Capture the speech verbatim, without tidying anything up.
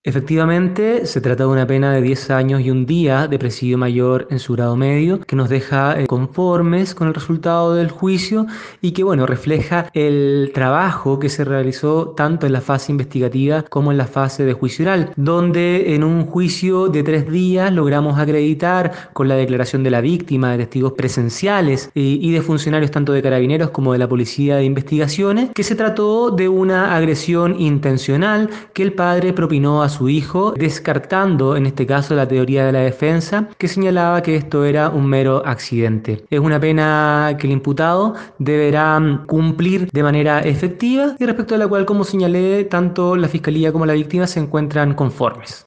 Efectivamente, se trata de una pena de diez años y un día de presidio mayor en su grado medio, que nos deja eh, conformes con el resultado del juicio y que, bueno, refleja el trabajo que se realizó tanto en la fase investigativa como en la fase de juicio oral, donde en un juicio de tres días logramos acreditar con la declaración de la víctima, de testigos presenciales y, y de funcionarios tanto de carabineros como de la policía de investigaciones, que se trató de una agresión intencional que el padre propinó a su hijo, descartando en este caso la teoría de la defensa que señalaba que esto era un mero accidente. Es una pena que el imputado deberá mm, cumplir de manera efectiva y respecto a la cual, como señalé, tanto la fiscalía como la víctima se encuentran conformes.